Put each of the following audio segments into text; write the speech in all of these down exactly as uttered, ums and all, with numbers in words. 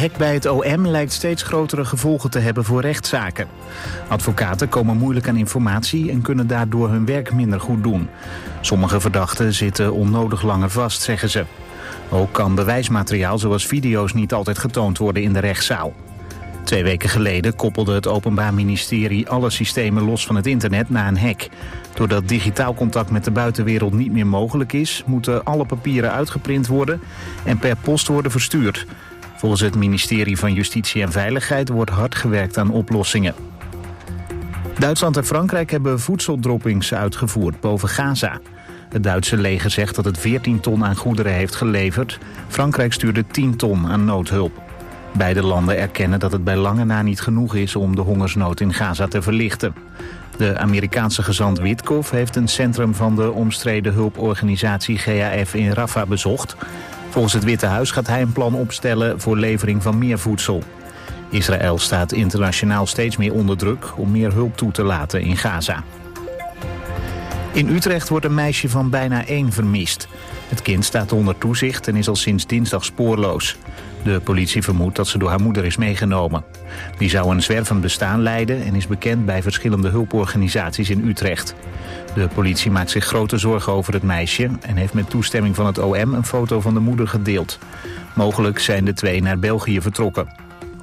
hek bij het O M lijkt steeds grotere gevolgen te hebben voor rechtszaken. Advocaten komen moeilijk aan informatie en kunnen daardoor hun werk minder goed doen. Sommige verdachten zitten onnodig langer vast, zeggen ze. Ook kan bewijsmateriaal zoals video's niet altijd getoond worden in de rechtszaal. Twee weken geleden koppelde het Openbaar Ministerie alle systemen los van het internet na een hack. Doordat digitaal contact met de buitenwereld niet meer mogelijk is, moeten alle papieren uitgeprint worden en per post worden verstuurd. Volgens het ministerie van Justitie en Veiligheid wordt hard gewerkt aan oplossingen. Duitsland en Frankrijk hebben voedseldroppings uitgevoerd boven Gaza. Het Duitse leger zegt dat het veertien ton aan goederen heeft geleverd. Frankrijk stuurde tien ton aan noodhulp. Beide landen erkennen dat het bij lange na niet genoeg is om de hongersnood in Gaza te verlichten. De Amerikaanse gezant Witkoff heeft een centrum van de omstreden hulporganisatie G A F in Rafah bezocht. Volgens het Witte Huis gaat hij een plan opstellen voor levering van meer voedsel. Israël staat internationaal steeds meer onder druk om meer hulp toe te laten in Gaza. In Utrecht wordt een meisje van bijna één vermist. Het kind staat onder toezicht en is al sinds dinsdag spoorloos. De politie vermoedt dat ze door haar moeder is meegenomen. Die zou een zwervend bestaan leiden en is bekend bij verschillende hulporganisaties in Utrecht. De politie maakt zich grote zorgen over het meisje en heeft met toestemming van het O M een foto van de moeder gedeeld. Mogelijk zijn de twee naar België vertrokken.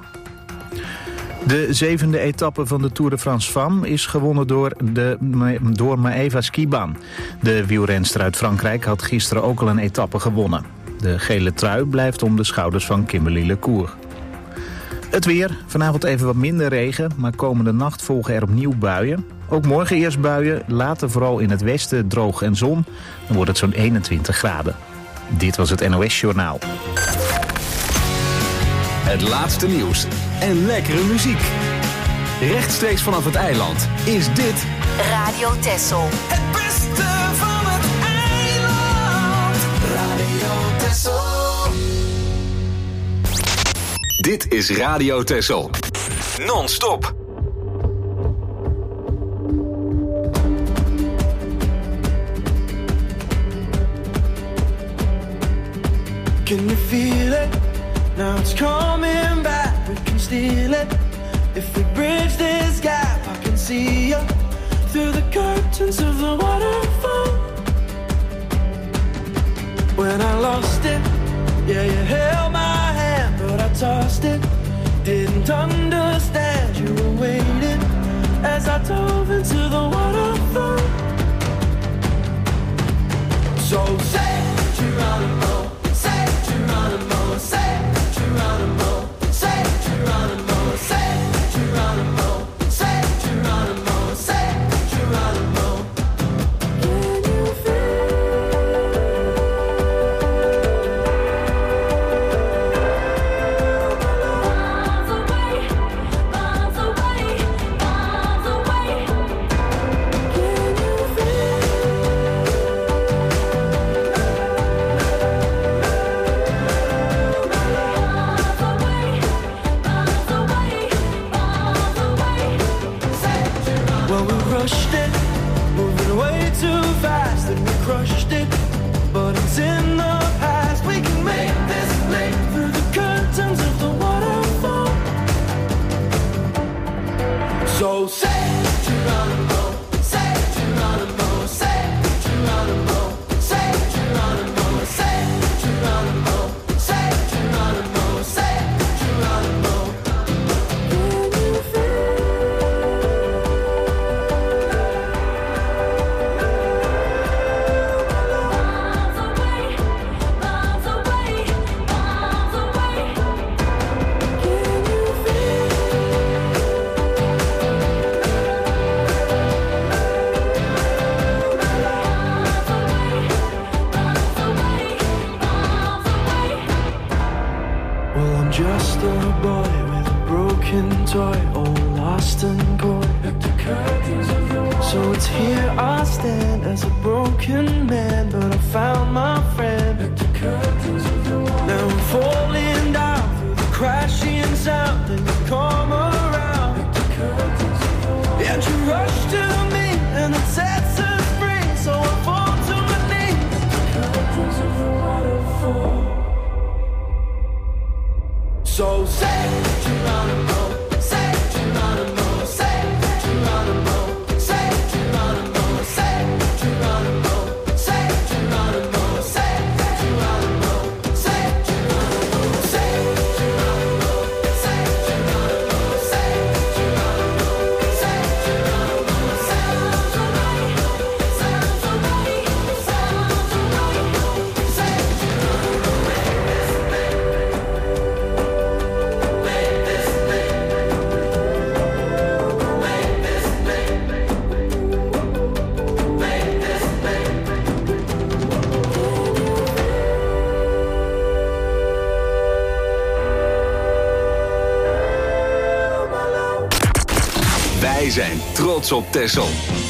De zevende etappe van de Tour de France Femmes is gewonnen door, de, door Maëva Skiban. De wielrenster uit Frankrijk had gisteren ook al een etappe gewonnen. De gele trui blijft om de schouders van Kimberly Lecour. Het weer, vanavond even wat minder regen, maar komende nacht volgen er opnieuw buien. Ook morgen eerst buien, later vooral in het westen droog en zon. Dan wordt het zo'n eenentwintig graden. Dit was het N O S Journaal. Het laatste nieuws en lekkere muziek. Rechtstreeks vanaf het eiland is dit Radio Texel. Het beste van het eiland. Radio Texel. Dit is Radio Texel. Non-stop. Can you feel it? Now it's coming back, we can steal it. If we bridge this gap, I can see you through the curtains of the waterfall. When I lost it, yeah, you held my hand, but I tossed it. Didn't understand you were waiting as I dove into the waterfall. So say, Geronimo, say, Geronimo, say. Geronimo, say Geronimo, say Geronimo, say Geronimo, say Geronimo. Can you feel miles away, miles away, miles away? Can you feel rushed it, moving way too fast, and we crushed it, but it's in the past. We can make this leap through the curtains of the waterfall. So say Geronimo, say Geronimo, say Geronimo, say Geronimo, say Geronimo, say Geronimo, say Geronimo. Just a boy with a broken toy, all lost and coy. So it's here I stand as a broken man, but I found my friend. Now I'm falling down through the crashing sound, and you come around, and you rush to me, and it sets us free. So I fall to my knees. The curtains of the waterfall. So Wij zijn trots op Texel.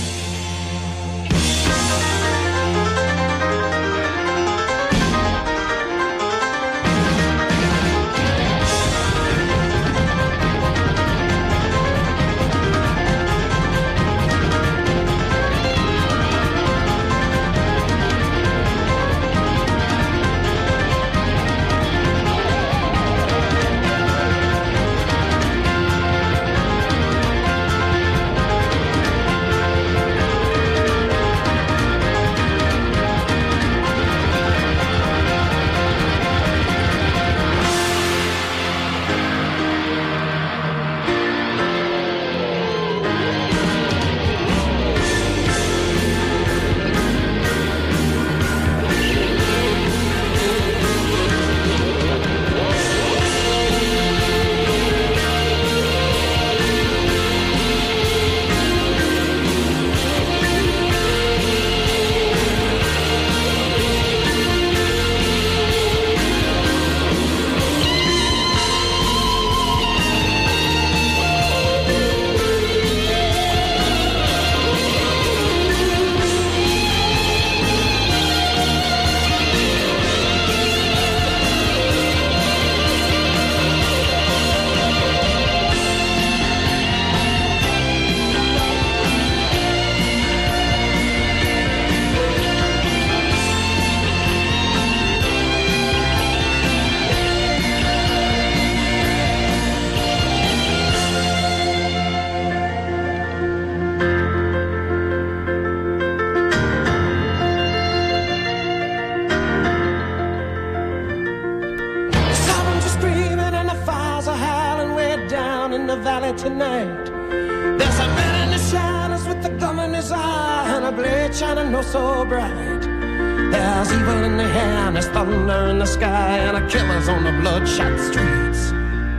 Tonight, there's a man in the shadows with a gun in his eye and a blade shining oh so bright. There's evil in the air and there's thunder in the sky and a killer's on the bloodshot streets.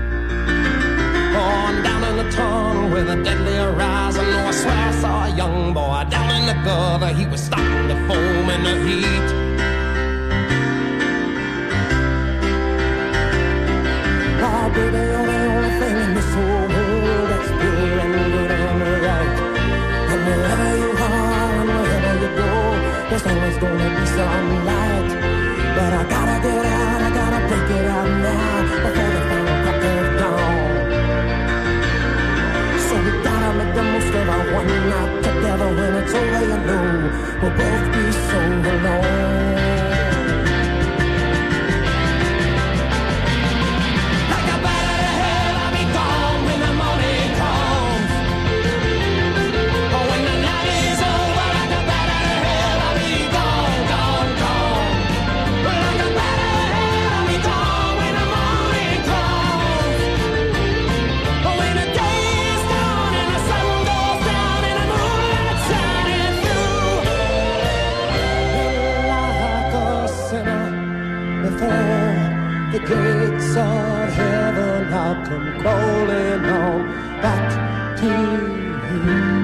Oh, I'm down in the tunnel with a deadly horizon. Oh, I swear I saw a young boy down in the gutter. He was starting to foam in the heat. Oh, baby, you're the only thing in this whole world that's pure and good and right. And wherever you are and wherever you go, there's always gonna be some light. But I gotta get out, I gotta break it out now before the final crack of dawn. So we gotta make the most of our one night together. When it's over, you know we'll both be so alone. The gates of heaven, I'll come crawling on back to you.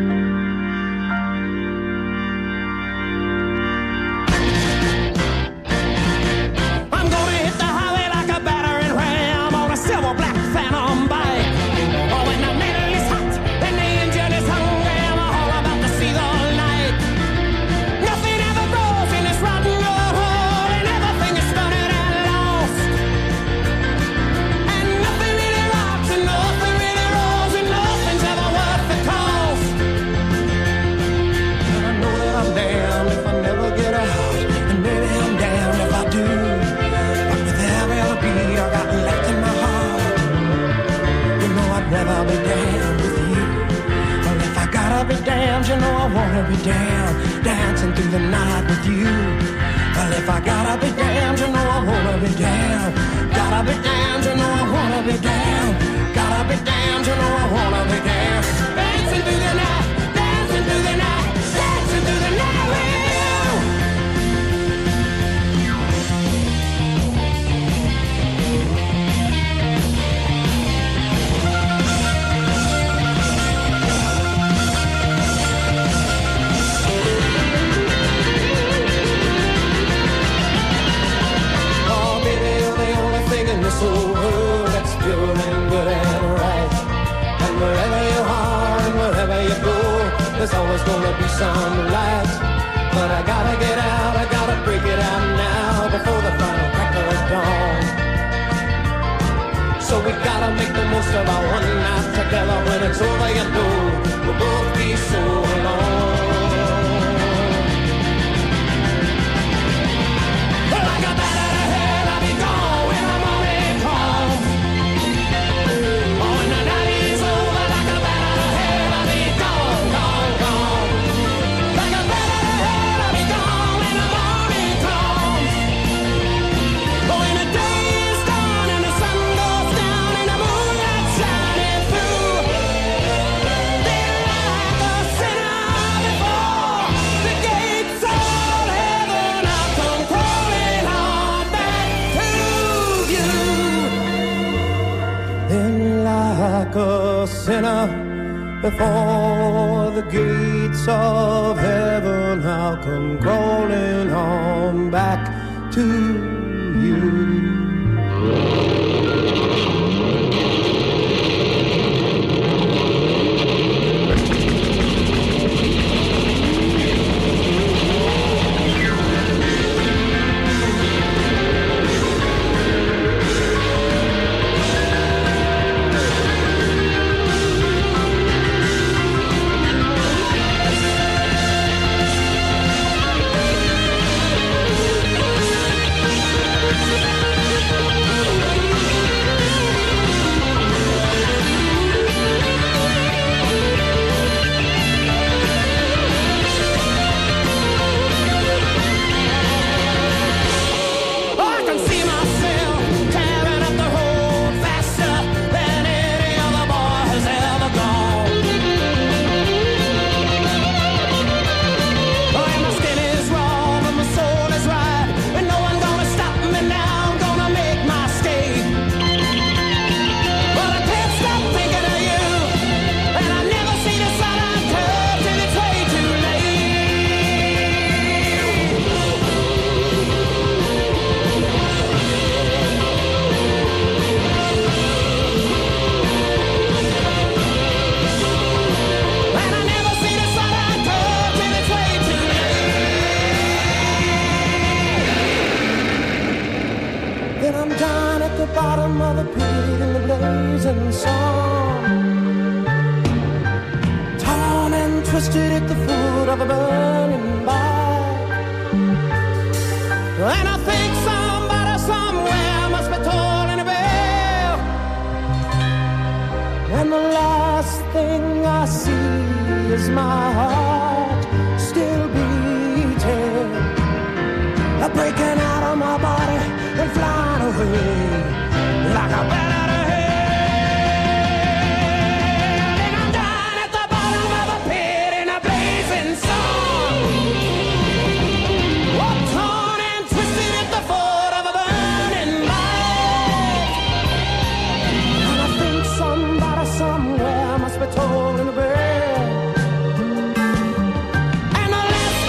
I'm gonna hit the highway like a battering ram on a silver black phantom bike. Oh, when the metal is hot and the engine is hungry, I'm all about to see the light. Nothing ever grows in this rotten road hole, and everything is stunning and lost. And nothing really rocks and no times, you know I wanna be down, dancing through the night with you. Well, if I gotta be damned, you know I wanna be down. Gotta be damned, you know I wanna be down. Gotta be damned, you know I wanna be down. Dancing through the night, dancing through the night, dancing through the night with you. In this whole world that's pure and good and right. And wherever you are and wherever you go, there's always gonna be some light. But I gotta get out, I gotta break it out now before the final crack of dawn. So we gotta make the most of our one night together. When it's over, you know we'll both be so alone. Like a bat out of hell, I'll be gone when I'm on it home. Oh, when the night is over, like a bat out of hell, I'll be gone, gone, gone. Like a bat out of hell, I'll be gone when the morning comes. Oh, when the day is done and the sun goes down and the moonlight shining through, then like a sinner before the gates of heaven, I'll come crawling on back to you. Then like a sinner before the gates of heaven, I'll come crawling on back to you.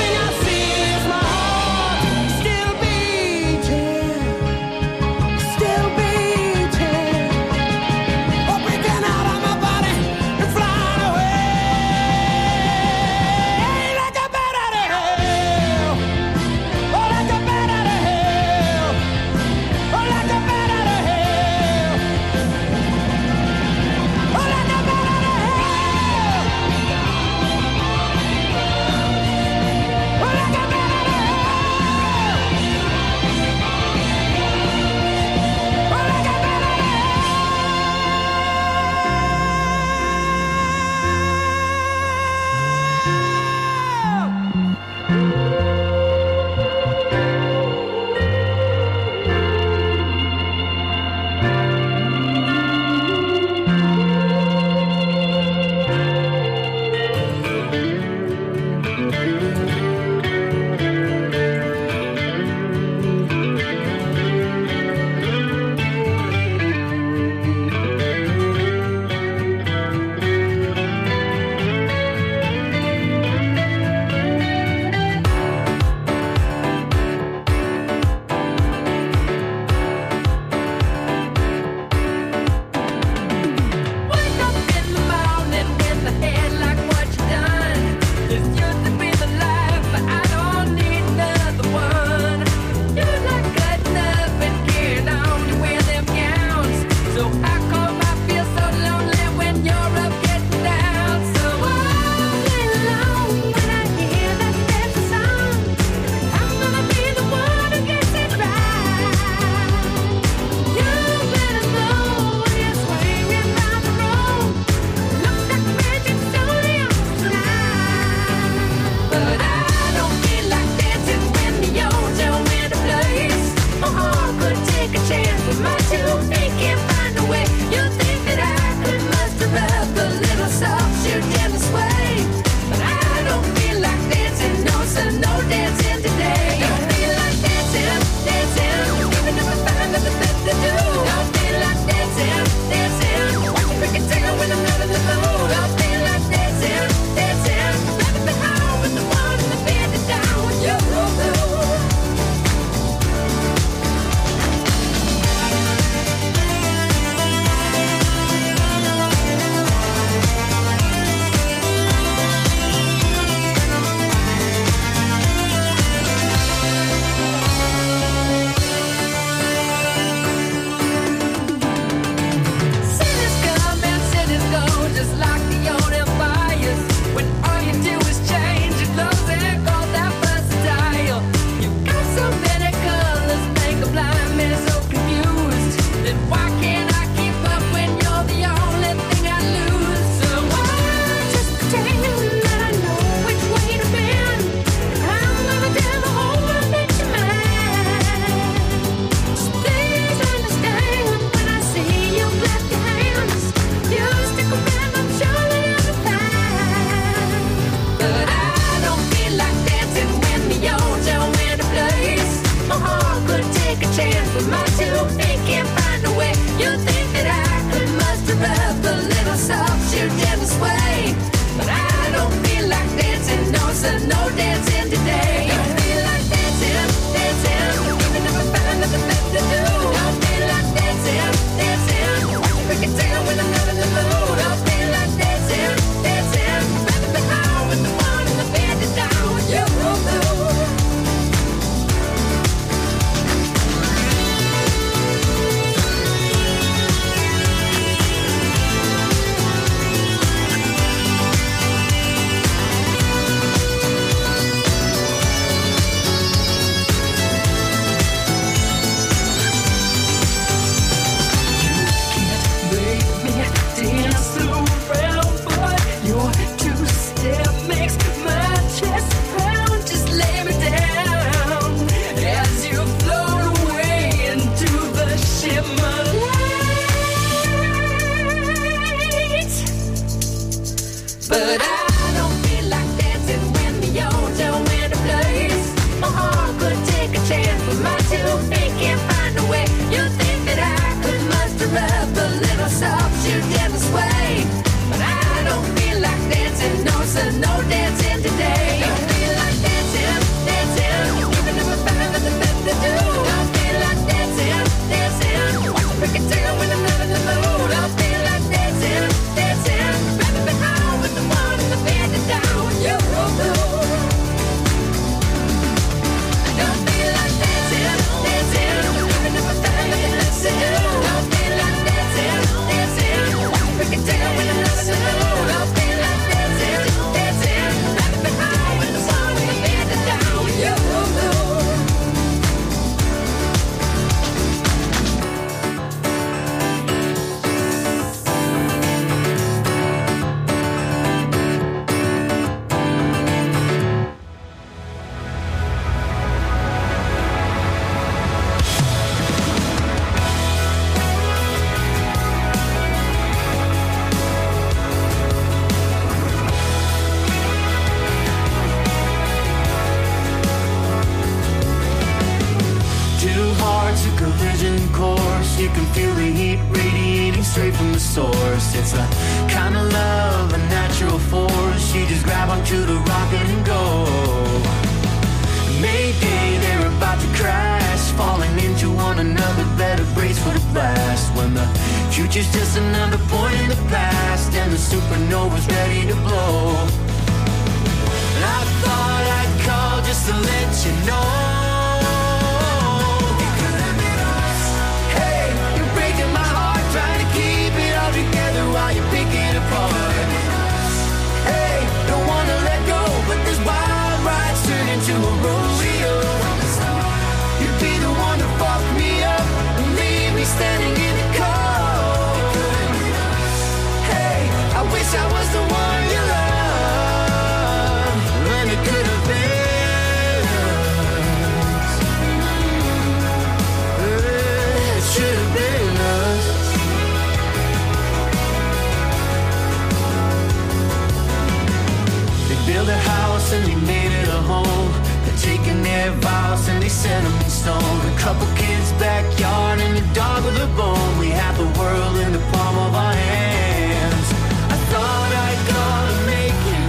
Still But I don't feel like dancing when the yodeler went to place. My heart could take a chance, but my two feet can't find a way. You think that I could muster up a little soft shoe dance sway, but I don't feel like dancing, no sir, no dancing today. Don't feel like dancing, dancing, even if I find that the best to do. Don't feel like dancing, dancing, I can tell when I'm not in the mood. Don't feel like dancing, dancing, rather be home with the one in the bed to down with you. I don't feel like dancing, dancing, even if I find that the best to do. Don't feel like dancing, dancing, I can tell when I'm not in the mood. Don't feel like dancing, dancing, rather be home with the one in the bed to down with you. Two hearts, a collision course. You can feel the heat radiating straight from the source. It's a kind of love, a natural force. You just grab onto the rocket and go. Mayday, they're about to crash, falling into one another. Better brace for the blast. When the future's just another point in the past, and the supernova's ready to blow. And I thought I'd call just to let you know. While you pick it apart. Hey, don't wanna let go, but this wild ride's turn into a rodeo. You'd be the one to fuck me up and leave me standing in the cold. Hey, I wish I was the one you love, and it could have been us. It should have been us. Build a house and they made it a home. They're taking their vows and they set them in stone. A couple kids' backyard and a dog with a bone. We have the world in the palm of our hands. I thought I'd call to make you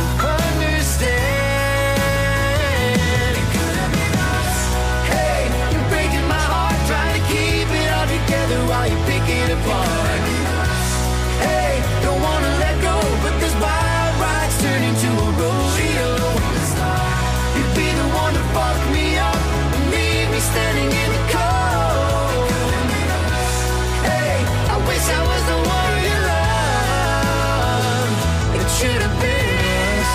understand. It could have been us. Hey, you're breaking my heart, trying to keep it all together while you pick it apart. Hey, don't wanna let go, but this wild ride's turn into a rodeo. You'd be the one to fuck me up and leave me standing in the cold. Hey, I wish I was the one you love. It should have been us.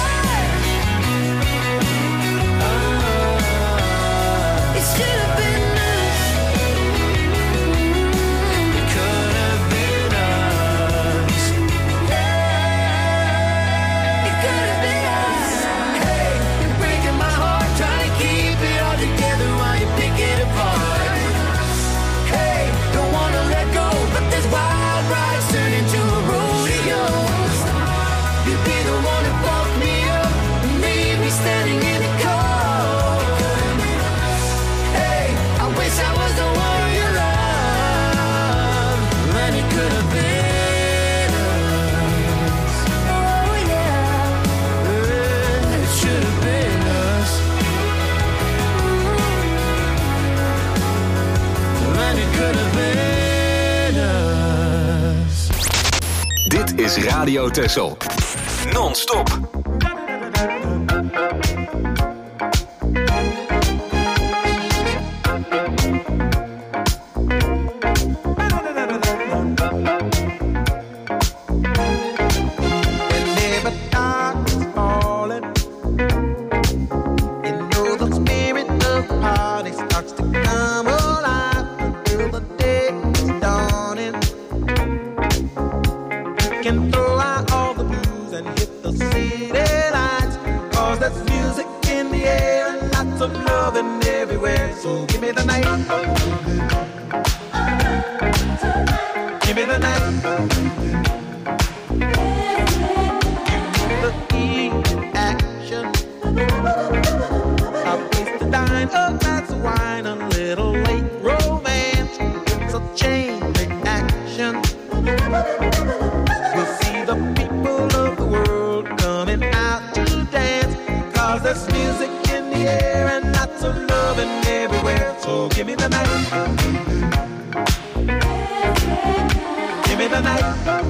Oh, it should have been us. It could have been us. It could have been us. Hey, you're breaking my heart, trying to keep it all together while you pick it apart. Hey, don't wanna let go, but this wild ride's turn into a rodeo. You'd be the one to fuck me up and leave me standing in the cold. Hey, I wish I was the one you love, and it could have been us. Oh yeah, it should have been us, and it could have been us. Dit is Radio Texel. Non-stop. Whenever dark is falling, you know the spirit of the party starts to come alive until the day is dawning. You can throw out all the blues and hit the city lights, 'cause there's music in the air and lots of loving everywhere. So give me the night, give me the night. Give me the We'll see the people of the world coming out to dance. Cause there's music in the air and lots of loving everywhere. So give me the night. Give me the night.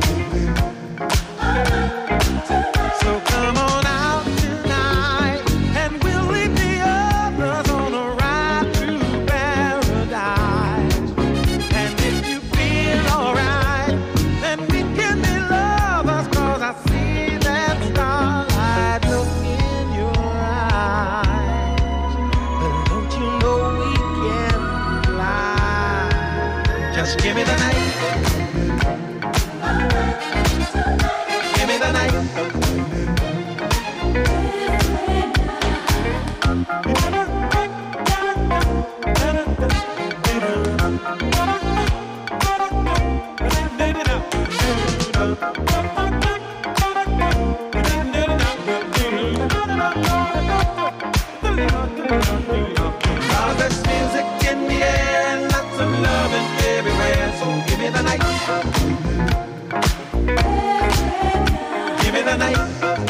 So come on out tonight and we'll leave the others on a ride through paradise. And if you feel alright, then we can be lovers. Cause I see that starlight look in your eyes. But don't you know we can fly? Just give me the night. Give me the night. Cause there's music in the air and lots of loving everywhere. So give me the night. Give me the night.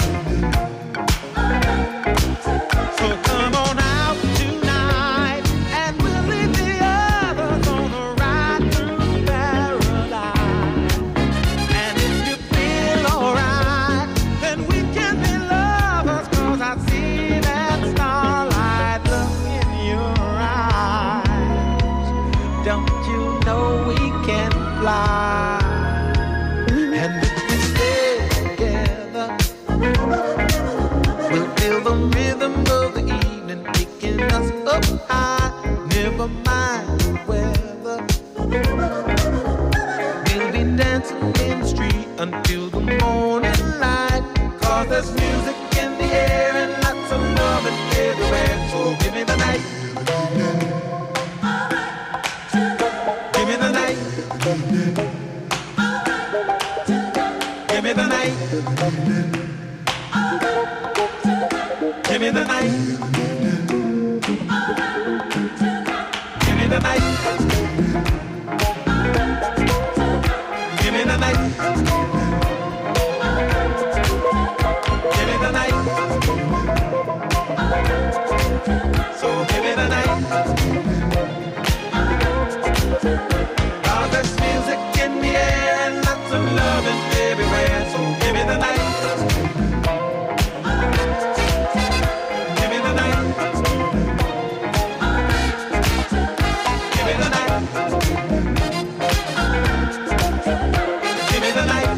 So come on out tonight and we'll leave the others on a ride through paradise. And if you feel alright, then we can be lovers. Cause I see that starlight look in your eyes. Don't you know we can fly? And if we stay together, we'll feel the rhythm of the evening picking us up high. Never mind the weather. We'll be dancing in the street until the morning light. Cause there's music in the air and lots of loving everywhere. So give me the night. Give me the night. Give me the night. Give me the night. Give me the night. Give me the night. Give me the night. So give me the night. Cause there's music in the air and lots of loving everywhere. So give me the night. Give me the night. Give me the night. Give me the night.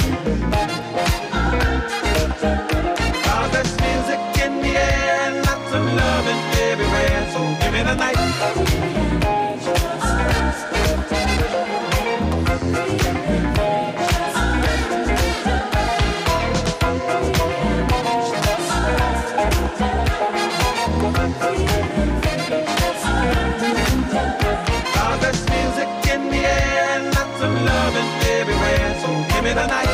Cause there's music in the air and lots of loving everywhere. So give me the night. Cause there's music in the air and lots of loving everywhere. So give me the night.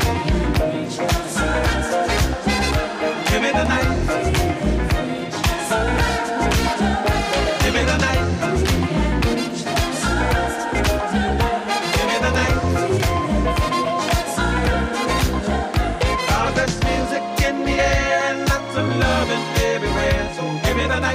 Give me the night. Give me the night. Give me the night. Cause there's music in the air and lots of loving everywhere. So give me the night.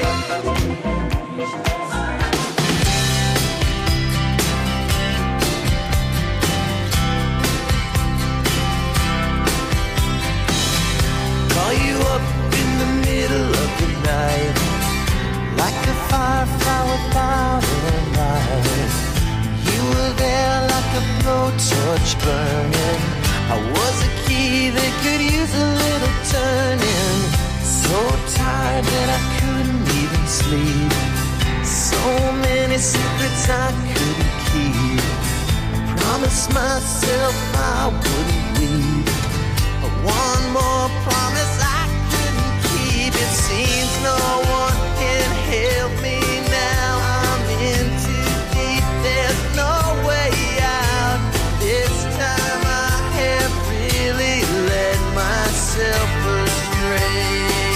Call you up in the middle of the night, like a firefly without a light. You were there like a blowtorch burning. I was a key that could use a little turning. So tired that I couldn't even sleep. So many secrets I couldn't keep. Promised myself I wouldn't leave. One more promise I couldn't keep. It seems no one can help me now. I'm in too deep. There's no way out. This time I have really led myself astray.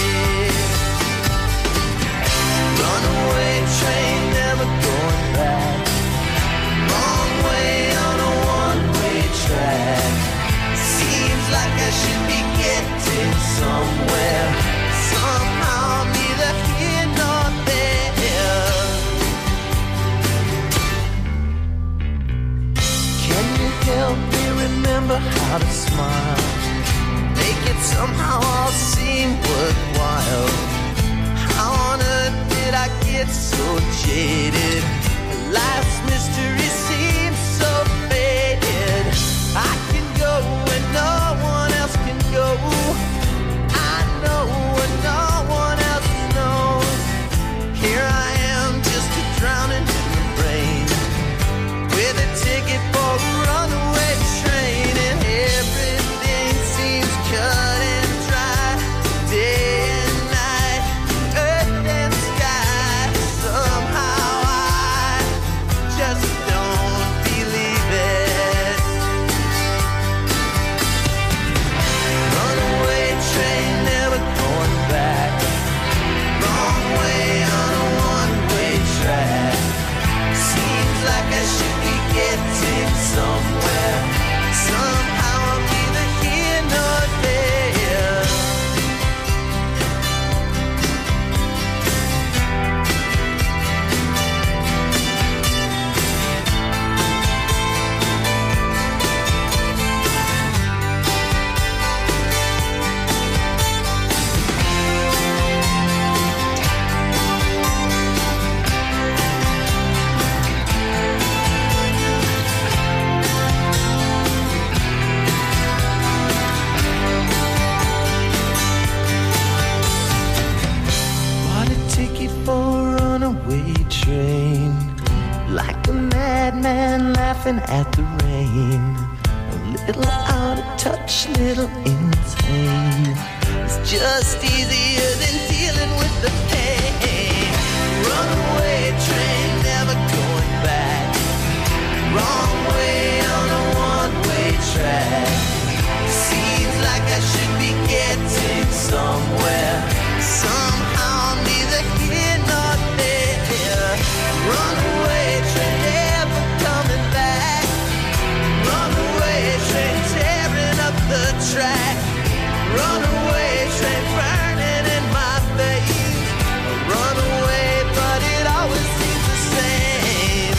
Runaway train, never going back. Wrong way on a one-way remember how to smile, make it somehow all seem worthwhile. How on earth did I get so jaded? Life's mystery seems so faded. I can go where no one else can go. I know what no one else knows. Here I am, just a drowning in the rain, with a ticket for a runaway train, and everything seems cut and dry. Day and night, earth and sky. Somehow I just don't believe it. Runaway train, never going back. Wrong way on a one-way track. Seems like I should be getting somewhere. Somehow I'm neither here nor there. Bought a ticket for a runaway train, like a madman laughing at the rain. A little out of touch, little insane. It's just easier than dealing with the pain. Runaway train, never going back. Wrong way on a one-way track. Seems like I should be getting somewhere. Somehow I'm neither here nor there. Runaway train, never coming back. Runaway train, tearing up the track. Runaway train, burning in my face. A runaway, but it always seems the same.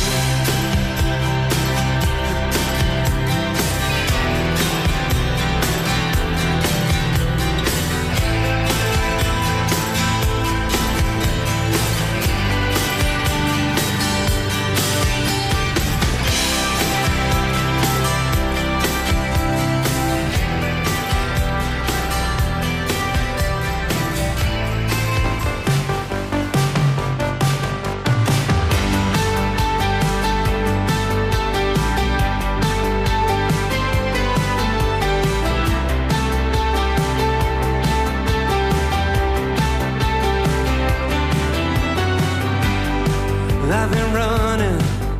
I've been running,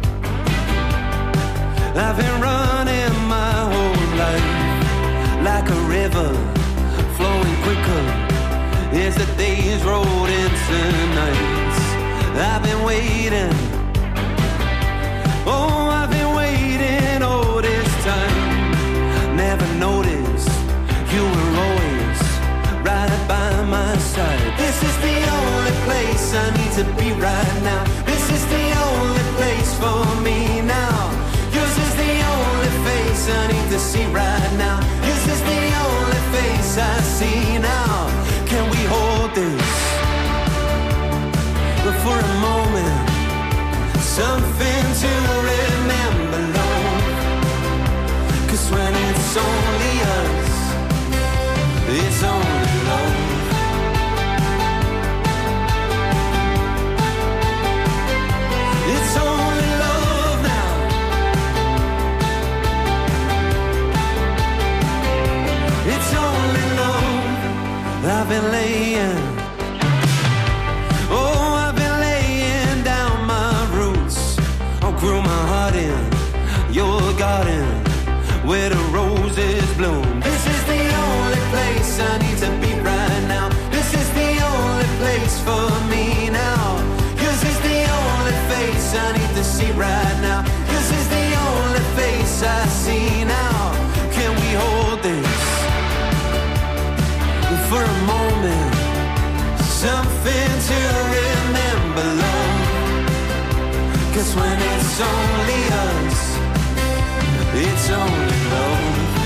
I've been running my whole life, like a river flowing quicker as the days roll into nights. I've been waiting, oh, I've been waiting all this time. Never noticed you were always right by my side. This is the only place I need to be right now. This is the only place for me now. Yours is the only face I need to see right now. This is the only face I see now. Can we hold this for a moment? Something to remember, Lord. 'Cause when it's only us, it's only love. It's only love now. It's only love. I've been laying, oh, I've been laying down my roots. I'll grew my heart in your garden where the roses bloom. This is the only place I need to be right now. This is the only place for me now. Yours is the only face I need to see right now. This is the only face I see now. Can we hold this for a moment? Something to remember, love. 'Cause when it's only us, it's only love.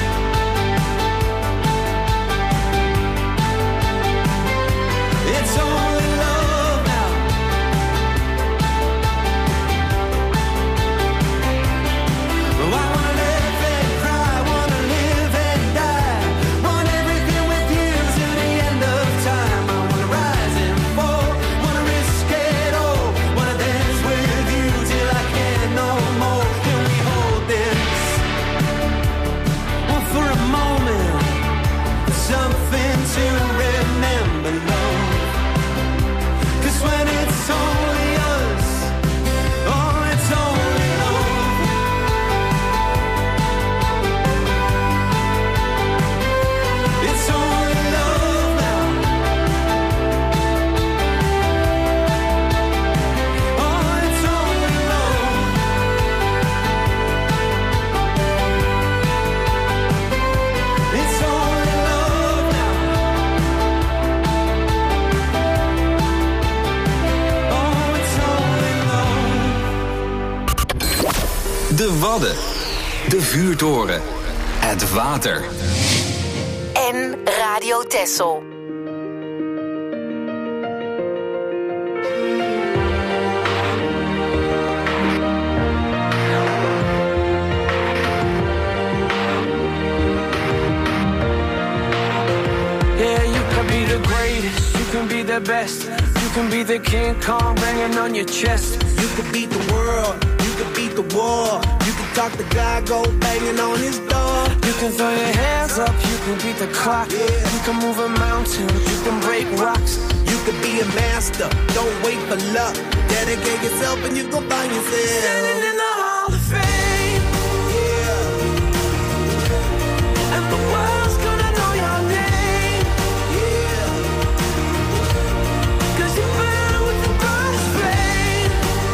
De Wadden. De Vuurtoren. Het water. En Radio Texel. Yeah, you can be the greatest, you can be the best. You can be the King Kong banging on your chest. You could beat the world, you could beat the war. You can talk the guy, go banging on his door. You can throw your hands up, you can beat the clock. Yeah. You can move a mountain, you can break rocks. You could be a master, don't wait for luck. Dedicate yourself and you go find yourself. Standing in the Hall of Fame, Yeah, and the world's gonna know your name. yeah, 'Cause you burn with the brightest flame,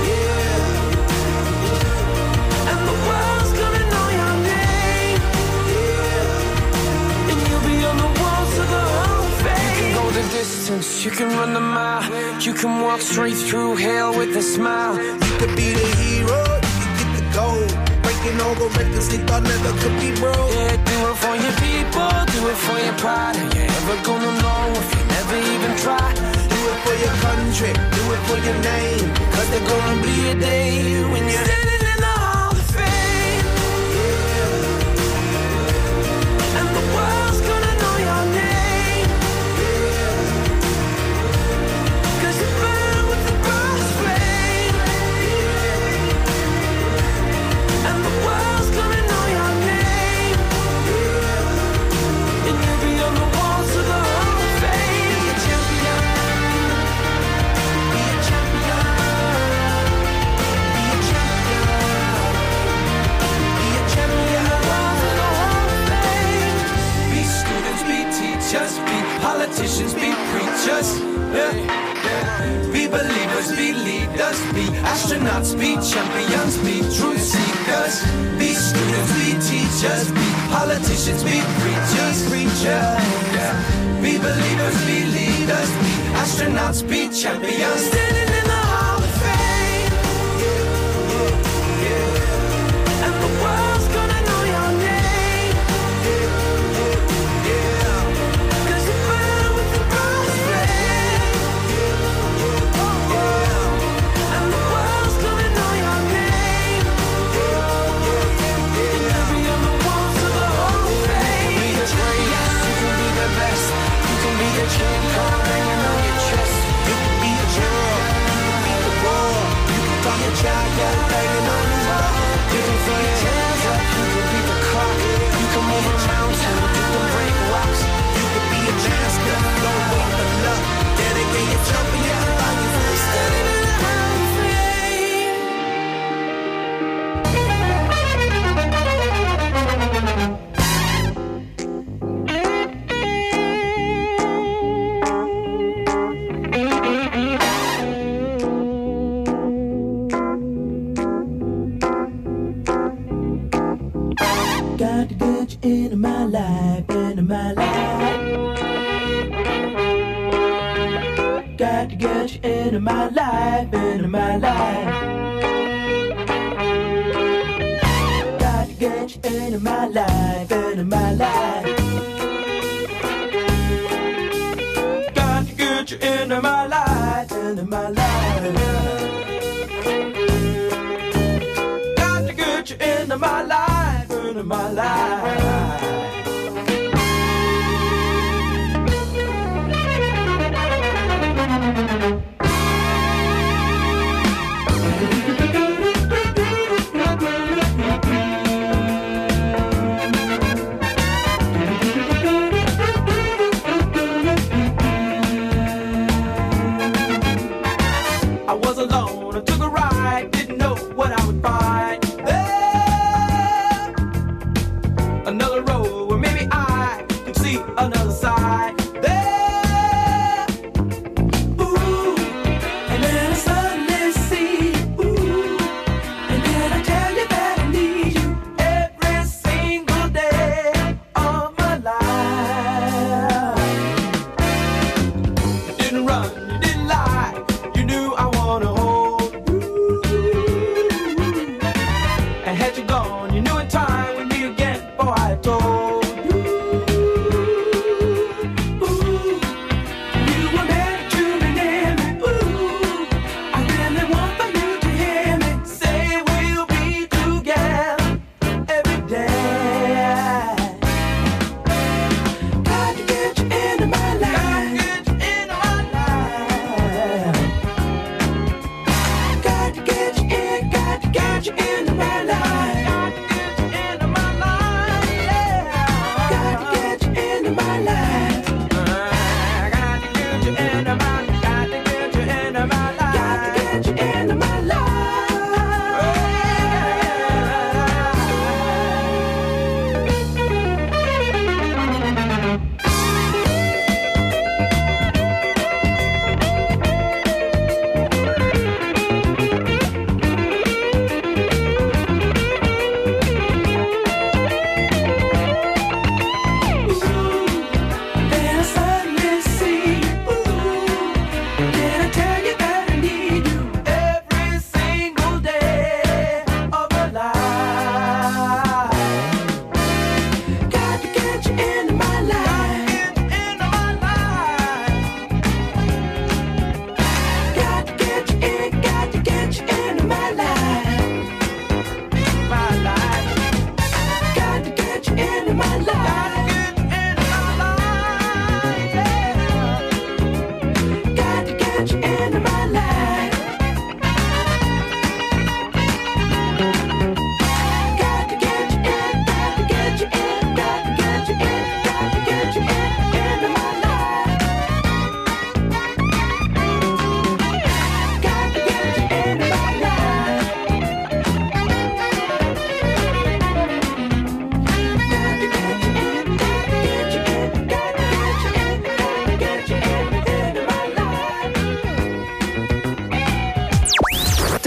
yeah, and the world's gonna know your name. yeah. And you'll be on the walls of the Hall of Fame. You can go the distance, you can run the mile. You can walk straight through hell with a smile. You could be the hero, you could get the gold. Breaking all the records they thought never could be broke. Yeah, do it for your people, do it for your pride. Are you ever gonna know if you never even try? Do it for your country, do it for your name. Cause there's gonna be a day when you're standing in the Hall of Fame, and the world's gonna know your name. 'Cause you burn with the brightest flame, and the world's gonna know your name. And you'll be on the walls of the Hall of Fame. Be a champion, be a champion, be a champion, be a champion. The walls of the Hall of Fame. Be students, be teachers, be politicians, be preachers. Yeah, yeah. Be believers, be leaders, be astronauts, be champions, be truth seekers. Be students, be teachers, be politicians, be preachers, preachers. Yeah. Be believers, be leaders, be astronauts, be champions. Standing in the Hall of Fame, and the world's gonna know your name. 'Cause you burn with the brightest flame, and the world's gonna know your name. And you'll be on the walls of the Hall of Fame. You can be the greatest, you can be the best. You can be the King Kong banging on your chest. You could be a hero, you could beat the war. You can talk your child, go banging on his door. You can throw your hands up, you can beat the clock. You can move a mountain, you can break rocks. You could be a master, don't wait for luck. Dedicate yourself and you can find yourself. Standing in the Hall of Fame. Got to get you into my life, into my life. Got to get you into my life, into my life. Got to get you into my life, into my life. Got to get you into my life, into my life. Got to get you into my life, into my life. I was alone, I took a ride, didn't know what I would find. There, another road where maybe I could see another side. There, ooh, and then I suddenly see, ooh, and then I tell you that I need you every single day of my life. You didn't run, you didn't lie, you knew I wanna hold you. And had you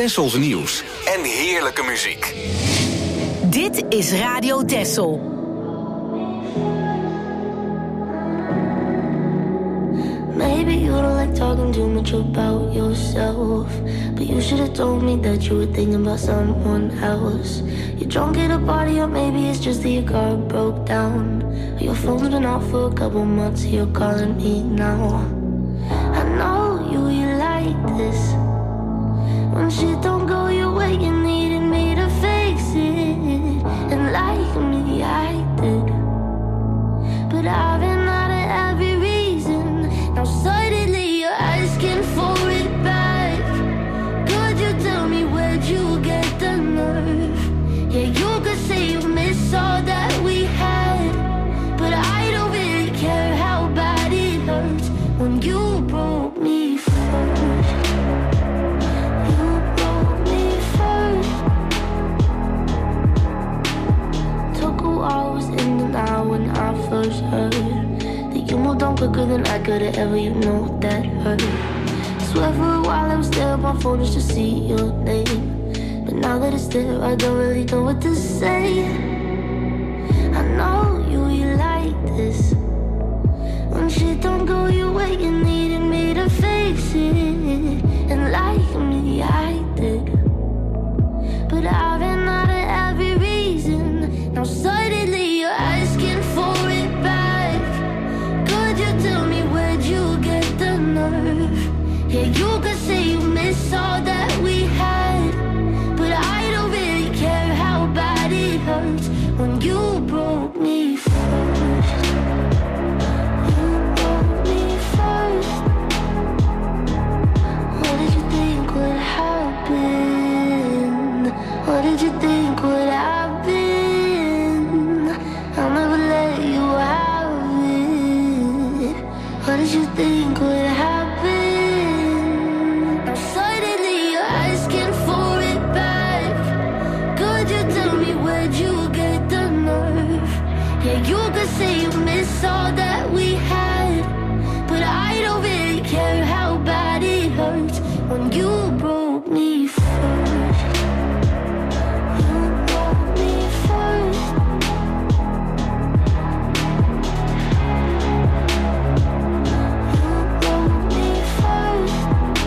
Tessels nieuws en heerlijke muziek. Dit is Radio Tessel. Maybe you don't like talking too much about yourself, but you should have told me that you were thinking about someone else. You're drunk at a party, or maybe it's just that your car broke down. Or your phone's been off for a couple months, so you're calling me now. I know you, you like this. When shit don't go your way, you needed me to fix it. And like me, I did. But I've been out of every reason. Now suddenly you're asking for it back. Could you tell me where'd you get the nerve? Yeah, you could say you miss all that we had, but I don't really care how bad it hurts when you broke me first. You broke me first. Took a while, was in the now when I first heard that you moved on quicker than I could've ever, you know that hurt. Swear for a while I was there on my phone just to see your name, but now that it's there I don't really know what to say. I know you, you like this. When shit don't go your way, you needed me to fix it. And like me, I did. But I've been out of every reason. Now suddenly you're asking for it back. Could you tell me where'd you get the nerve? Yeah, you could say you miss all that we had, but I don't really care how bad it hurts when you broke me first. You broke me first. What did you think would happen? What did you think would happen? I'll never let you have it. What did you think would happen? Now suddenly you're asking for it back. Could you tell me where'd you get the nerve? Yeah, you could say you miss all that we had, but I don't really care how bad it hurts when you broke me first. You broke me first. You broke me first.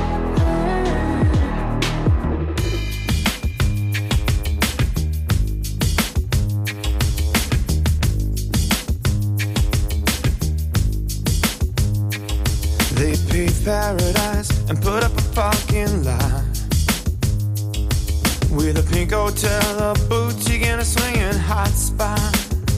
They paved paradise and put up a parking lot with a pink hotel, a boutique, and a swinging hot spot.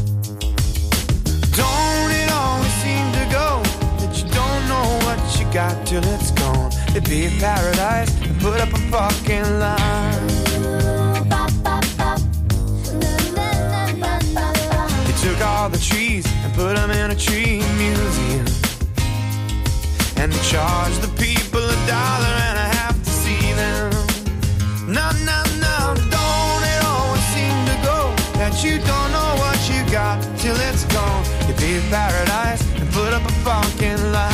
Don't it always seem to go that you don't know what you got till it's gone? They paved paradise and put up a parking lot. They took all the trees and put them in a tree museum, and they charge the people a dollar and a half to see them. No, no, no, don't it always seem to go that you don't know what you got till it's gone? You paved paradise and put up a parking lot.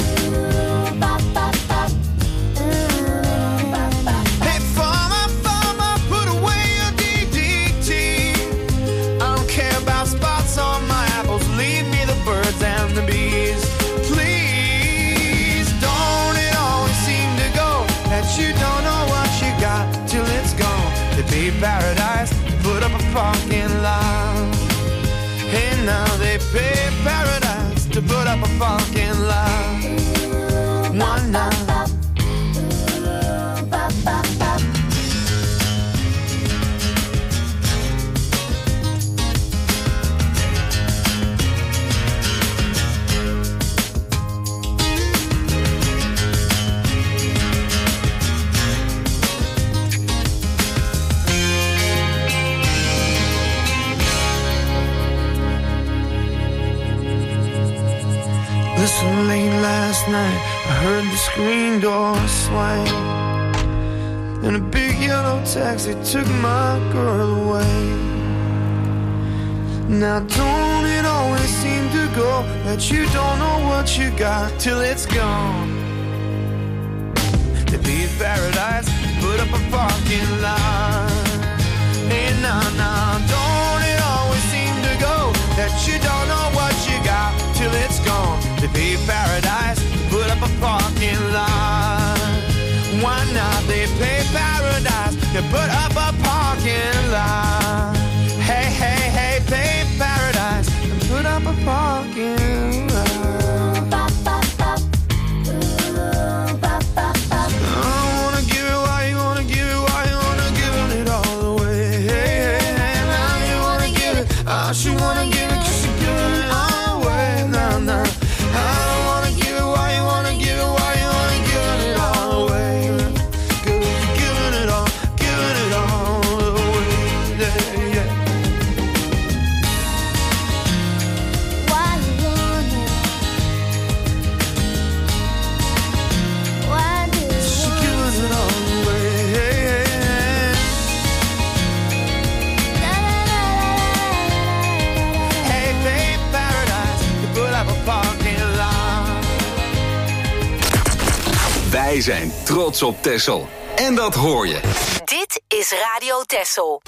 Hey, farmer, farmer, put away your D D T. I don't care about spots on my apples, leave me the birds and the bees. Please, don't it always seem to go that you don't know what you got till it's gone? They paved paradise, put up a parking lot. Hey, now they paved paradise to put up a parking lot. One night. Listen, late last night I heard the screen door swing, and a big yellow taxi took my girl away. Now don't it always seem to go that you don't know what you got till it's gone? They paved paradise, put up a parking lot. Hey, nah, nah, don't it always seem to go that you don't know what you got till it's gone? They pay paradise to put up a parking lot. Why not? They pay paradise to put up a parking lot. Hey, hey, hey, pay paradise and put up a parking lot. She wanna give it 'cause she give it all away, nah, nah. I don't wanna give it, why you wanna give it, why you wanna give it all away? Girl, you're giving it all, giving it all away, yeah, yeah. Why you wanna? Why do you She giving it all away, hey, babe, paradise, you put up a parking lot. Wij zijn trots op Texel. En dat hoor je. Dit is Radio Texel.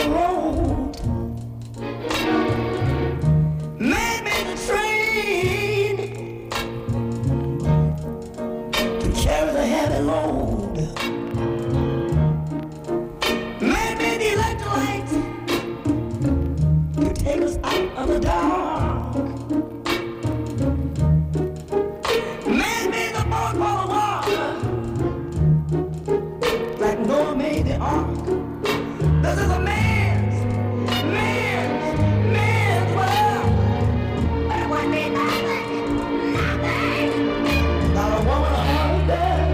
the road. Man made the train to carry the heavy load. Man made the electric light to take us out of the dark. Man made the boat for the water, like Noah made the ark. This is a man's, man's, man's world. But it wouldn't be nothing, nothing. Not a woman or a girl.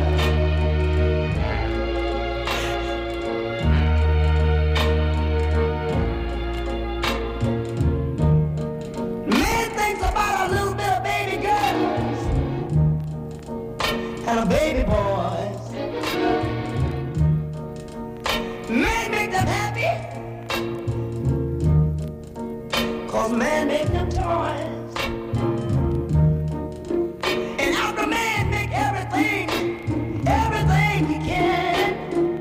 Man thinks about a little bit of baby girls and a baby boys. Man make them happy, cause man make them toys. And after man make everything, everything he can,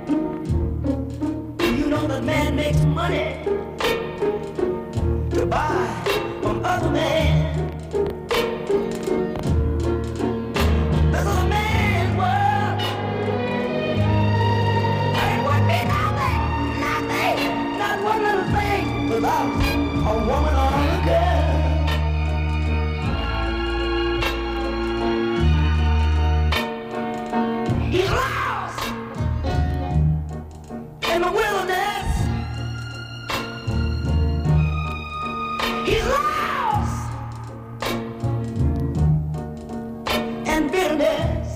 you know that man makes money to buy from other men. This is a man's world. It would be nothing, nothing, not one little thing without a woman or a girl. He's lost in the wilderness. He's lost in bitterness.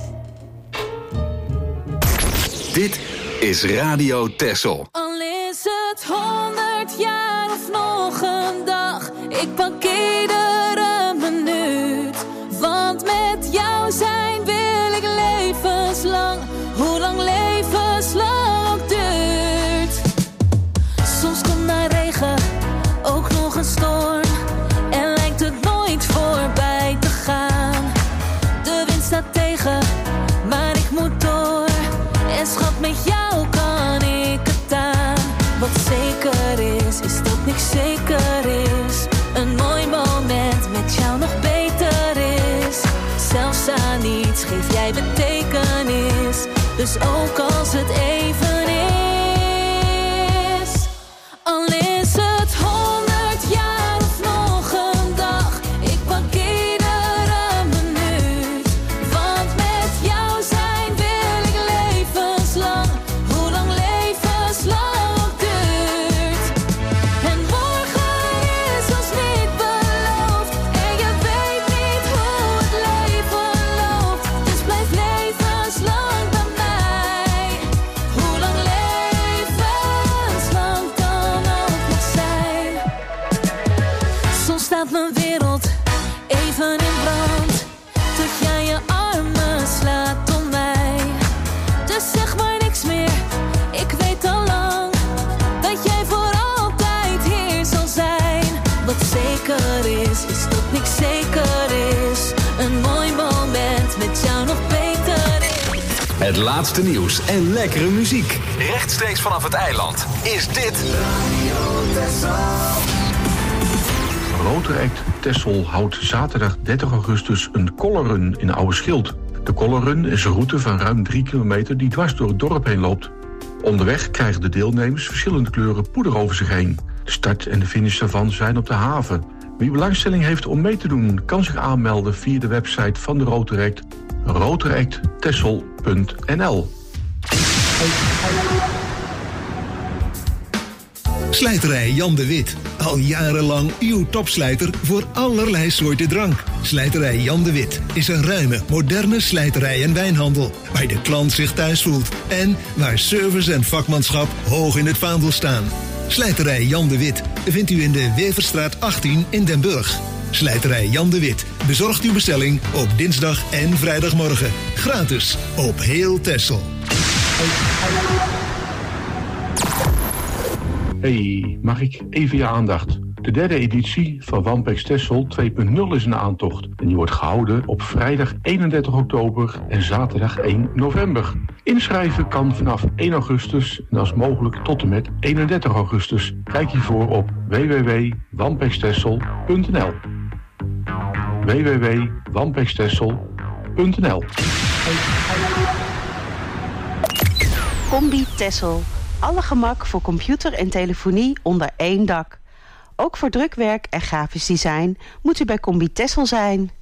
Dit is Radio Texel. Al is het honderd jaar of nog een dag, ik pak iedere minuut. Want met jou zijn wil ik levenslang, hoe lang levenslang ook duurt. Soms komt na regen ook nog een storm en lijkt het nooit voorbij te gaan. De wind staat tegen, maar ik moet door. En schat, met jou kan ik het aan. Wat zeker is, is dat niks zeker is. Een mooi moment met jou nog beter is. Zelfs aan niets geef jij betekenis. Dus ook als het even is. Al is het honderd jaar of nog een dag, ik pak iedere minuut. Want met jou zijn wil ik levenslang, hoe lang levenslang ook duurt. En morgen is ons niet beloofd, en je weet niet hoe het leven loopt. Dus blijf levenslang bij mij, hoe lang levenslang kan ook nog zijn. Soms staat mijn wereld even in brand, tot jij je armen slaat om mij. Dus zeg maar niks meer, ik weet al lang dat jij voor altijd hier zal zijn. Wat zeker is, is dat niks zeker is. Een mooi moment met jou nog beter is. Het laatste nieuws en lekkere muziek. Rechtstreeks vanaf het eiland is dit Rotor Act Texel houdt zaterdag dertig augustus een kollerrun in Oude Schild. De kollerrun is een route van ruim drie kilometer die dwars door het dorp heen loopt. Onderweg krijgen de deelnemers verschillende kleuren poeder over zich heen. De start en de finish daarvan zijn op de haven. Wie belangstelling heeft om mee te doen, kan zich aanmelden via de website van de Rotor Act, rotor act texel punt n l. Slijterij Jan de Wit. Al jarenlang uw topslijter voor allerlei soorten drank. Slijterij Jan de Wit is een ruime, moderne slijterij en wijnhandel, waar de klant zich thuis voelt en waar service en vakmanschap hoog in het vaandel staan. Slijterij Jan de Wit vindt u in de Weverstraat achttien in Den Burg. Slijterij Jan de Wit bezorgt uw bestelling op dinsdag en vrijdagmorgen. Gratis op heel Texel. Hey, mag ik even je aandacht? De derde editie van Wampex Texel twee punt nul is in aantocht. En die wordt gehouden op vrijdag eenendertig oktober en zaterdag één november. Inschrijven kan vanaf één augustus en als mogelijk tot en met eenendertig augustus. Kijk hiervoor op w w w punt wampex texel punt n l. w w w punt wampex texel punt n l. Combi Texel. Alle gemak voor computer en telefonie onder één dak. Ook voor drukwerk en grafisch design moet u bij Combi Texel zijn.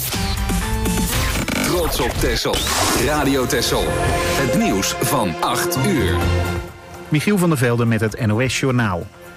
Trots op Texel. Radio Texel. Het nieuws van acht uur. Michiel van der Velde met het N O S Journaal.